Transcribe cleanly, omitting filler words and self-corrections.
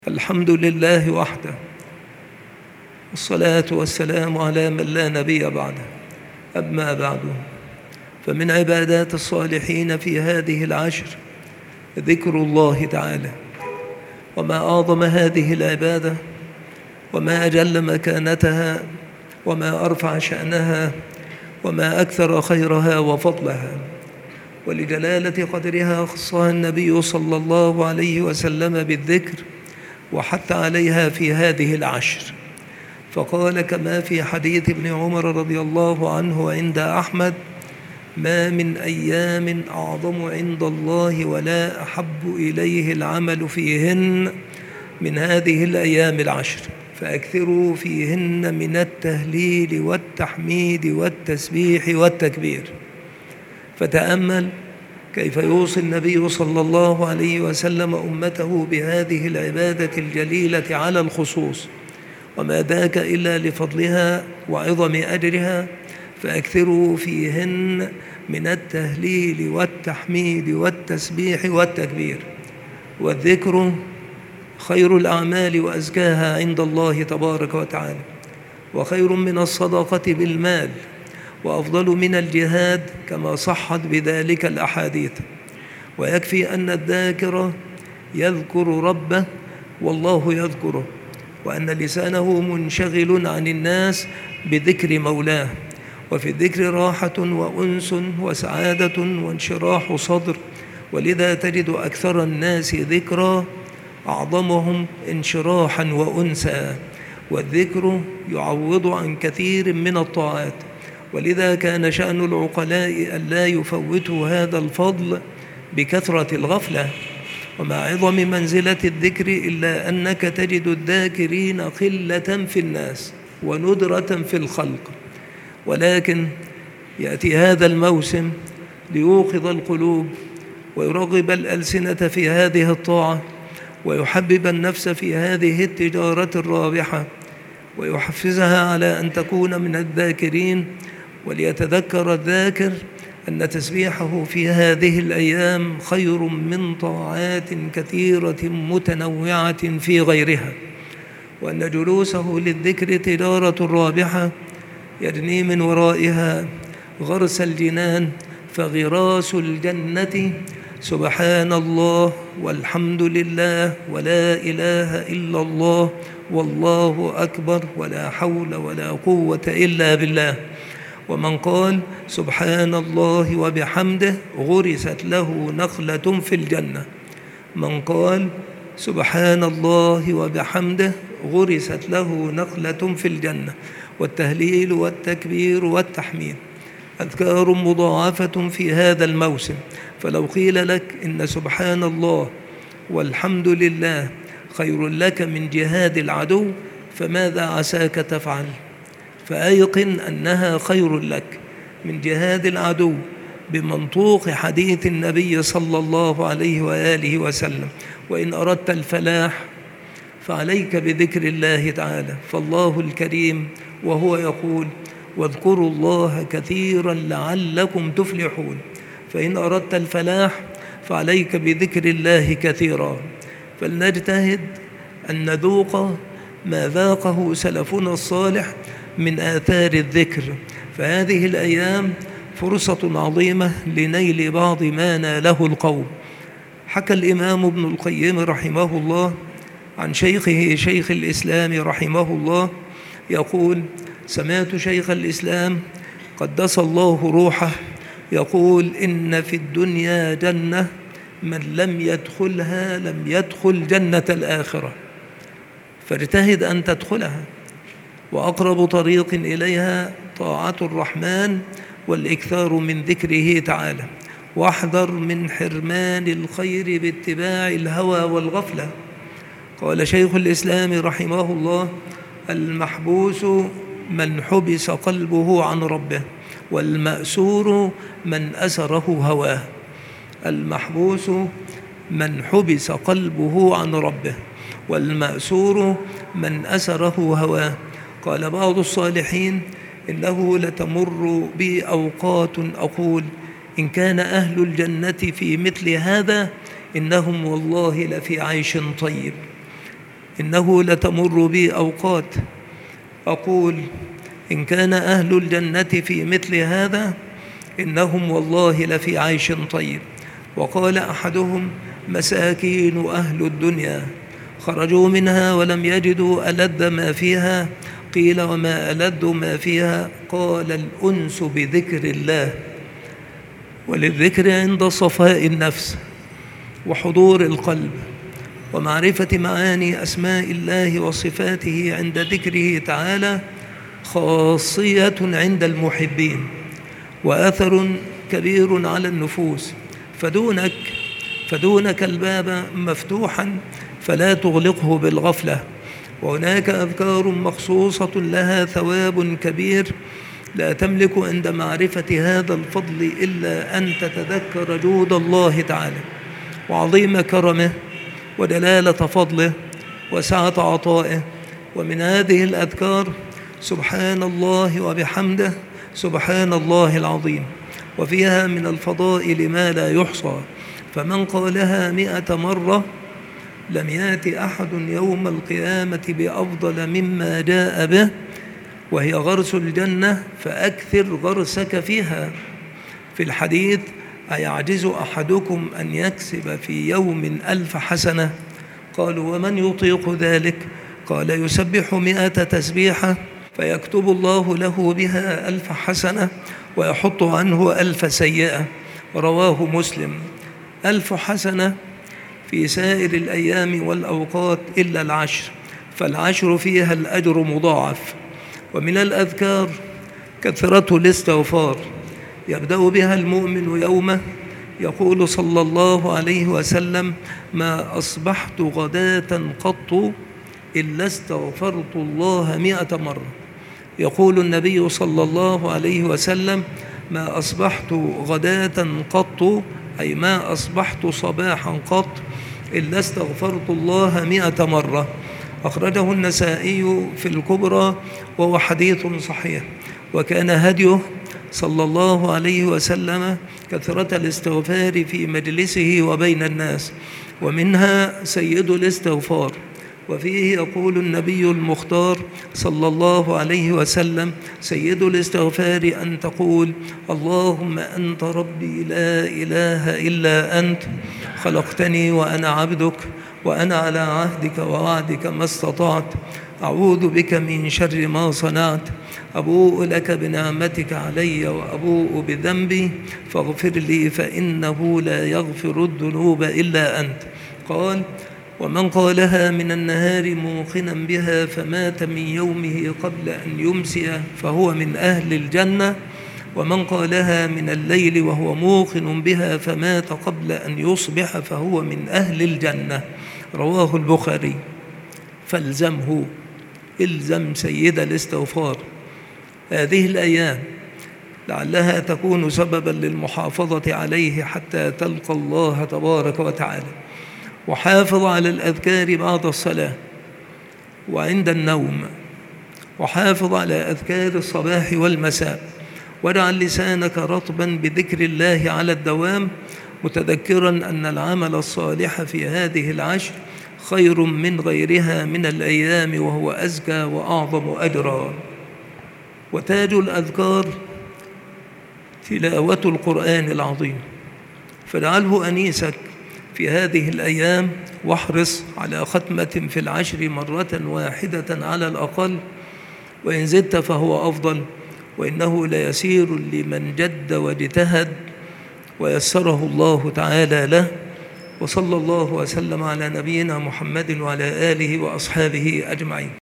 الحمد لله وحده، والصلاة والسلام على من لا نبي بعده. أما بعد، فمن عبادات الصالحين في هذه العشر ذكر الله تعالى، وما أعظم هذه العبادة، وما أجل مكانتها، وما أرفع شأنها، وما أكثر خيرها وفضلها. ولجلالة قدرها خصها النبي صلى الله عليه وسلم بالذكر وحتى عليها في هذه العشر، فقال كما في حديث ابن عمر رضي الله عنه عند أحمد: ما من أيام أعظم عند الله ولا أحب إليه العمل فيهن من هذه الأيام العشر، فأكثروا فيهن من التهليل والتحميد والتسبيح والتكبير. فتأمل كيف يوصي النبي صلى الله عليه وسلم أمته بهذه العبادة الجليلة على الخصوص، وما ذاك إلا لفضلها وعظم أجرها. فأكثروا فيهن من التهليل والتحميد والتسبيح والتكبير. والذكر خير الأعمال وأزكاها عند الله تبارك وتعالى، وخير من الصدقة بالمال، وأفضل من الجهاد كما صحت بذلك الأحاديث. ويكفي أن الذاكر يذكر ربه والله يذكره، وأن لسانه منشغل عن الناس بذكر مولاه. وفي الذكر راحة وأنس وسعادة وانشراح صدر، ولذا تجد أكثر الناس ذكرا أعظمهم انشراحا وأنسا. والذكر يعوض عن كثير من الطاعات، ولذا كان شأن العقلاء ألا يفوتوا هذا الفضل بكثرة الغفلة. ومع عظم منزلة الذكر إلا أنك تجد الذاكرين قلة في الناس وندرة في الخلق. ولكن يأتي هذا الموسم ليوقظ القلوب ويرغب الألسنة في هذه الطاعة، ويحبب النفس في هذه التجارة الرابحة، ويحفزها على أن تكون من الذاكرين. وليتذكر الذاكر أن تسبيحه في هذه الأيام خير من طاعات كثيرة متنوعة في غيرها، وأن جلوسه للذكر تجارة رابحة يجني من ورائها غرس الجنان. فغراس الجنة سبحان الله والحمد لله ولا إله إلا الله والله أكبر ولا حول ولا قوة إلا بالله. ومن قال سبحان الله وبحمده غرست له نخلة في الجنة. من قال سبحان الله وبحمده غرست له نخلة في الجنة. والتهليل والتكبير والتحميد أذكار مضاعفة في هذا الموسم. فلو قيل لك إن سبحان الله والحمد لله خير لك من جهاد العدو، فماذا عساك تفعل؟ فأيقن أنها خير لك من جهاد العدو بمنطوق حديث النبي صلى الله عليه وآله وسلم. وإن أردت الفلاح فعليك بذكر الله تعالى، فالله الكريم وهو يقول: واذكروا الله كثيرا لعلكم تفلحون. فإن أردت الفلاح فعليك بذكر الله كثيرا. فلنجتهد أن نذوق ما ذاقه سلفنا الصالح من آثار الذكر، فهذه الأيام فرصة عظيمة لنيل بعض ما ناله القوم. حكى الإمام ابن القيم رحمه الله عن شيخه شيخ الإسلام رحمه الله يقول: سمعت شيخ الإسلام قدس الله روحه يقول: إن في الدنيا جنة من لم يدخلها لم يدخل جنة الآخرة. فاجتهد أن تدخلها، وأقرب طريق إليها طاعة الرحمن والإكثار من ذكره تعالى. واحذر من حرمان الخير باتباع الهوى والغفلة. قال شيخ الإسلام رحمه الله: المحبوس من حبس قلبه عن ربه، والمأسور من أسره هواه. المحبوس من حبس قلبه عن ربه، والمأسور من أسره هواه. قال بعض الصالحين: إنه لتمر بي أوقات أقول إن كان أهل الجنة في مثل هذا إنهم والله لفي عيش طيب. إنه لتمر بي أوقات أقول إن كان أهل الجنة في مثل هذا إنهم والله لفي عيش طيب. وقال أحدهم مساكين أهل الدنيا خرجوا منها ولم يجدوا ألذ ما فيها. قيل وما ألذ ما فيها؟ قال الأنس بذكر الله. وللذكر عند صفاء النفس وحضور القلب ومعرفة معاني أسماء الله وصفاته عند ذكره تعالى خاصية عند المحبين وأثر كبير على النفوس. فدونك الباب مفتوحا فلا تغلقه بالغفلة. وهناك أذكار مخصوصة لها ثواب كبير لا تملك عند معرفة هذا الفضل إلا أن تتذكر جود الله تعالى وعظيم كرمه ودلالة فضله وسعة عطائه. ومن هذه الأذكار سبحان الله وبحمده سبحان الله العظيم، وفيها من الفضائل ما لا يحصى، فمن قالها 100 مرة لم يأت أحد يوم القيامة بأفضل مما جاء به، وهي غرس الجنة فأكثر غرسك فيها. في الحديث أيعجز أحدكم أن يكسب في يوم 1000 حسنة؟ قالوا ومن يطيق ذلك؟ قال يسبح 100 تسبيحة فيكتب الله له بها 1000 حسنة ويحط عنه 1000 سيئة. رواه مسلم. 1000 حسنة في سائر الأيام والأوقات إلا العشر، فالعشر فيها الأجر مضاعف. ومن الأذكار كثرة الاستغفار، يبدأ بها المؤمن يومه يقول صلى الله عليه وسلم ما أصبحت غداة قط إلا استغفرت الله 100 مرة. يقول النبي صلى الله عليه وسلم ما أصبحت غداة قط، أي ما أصبحت صباحا قط إلا استغفرت الله 100 مرة. أخرجه النسائي في الكبرى وهو حديث صحيح. وكان هديه صلى الله عليه وسلم كثرة الاستغفار في مجلسه وبين الناس، ومنها سيد الاستغفار. وفيه يقول النبي المختار صلى الله عليه وسلم سيد الاستغفار أن تقول اللهم أنت ربي لا إله إلا أنت خلقتني وأنا عبدك وأنا على عهدك ووعدك ما استطعت، أعوذ بك من شر ما صنعت، أبوء لك بنعمتك علي وأبوء بذنبي فاغفر لي فإنه لا يغفر الذنوب إلا أنت. قال ومن قالها من النهار موقنا بها فمات من يومه قبل أن يمسي فهو من أهل الجنة، ومن قالها من الليل وهو موقن بها فمات قبل أن يصبح فهو من أهل الجنة. رواه البخاري. فالزمه، الزم سيد الاستغفار هذه الأيام لعلها تكون سببا للمحافظة عليه حتى تلقى الله تبارك وتعالى. وحافظ على الأذكار بعد الصلاة وعند النوم، وحافظ على أذكار الصباح والمساء، واجعل لسانك رطبا بذكر الله على الدوام، متذكرا أن العمل الصالح في هذه العشر خير من غيرها من الأيام وهو أزكى وأعظم أجرا. وتاج الأذكار تلاوة القرآن العظيم، فاجعله أنيسك في هذه الأيام، واحرص على ختمة في العشر مرة واحدة على الأقل، وإن زدت فهو أفضل، وإنه ليسير لمن جد واجتهد ويسره الله تعالى له. وصلى الله وسلم على نبينا محمد وعلى آله وأصحابه أجمعين.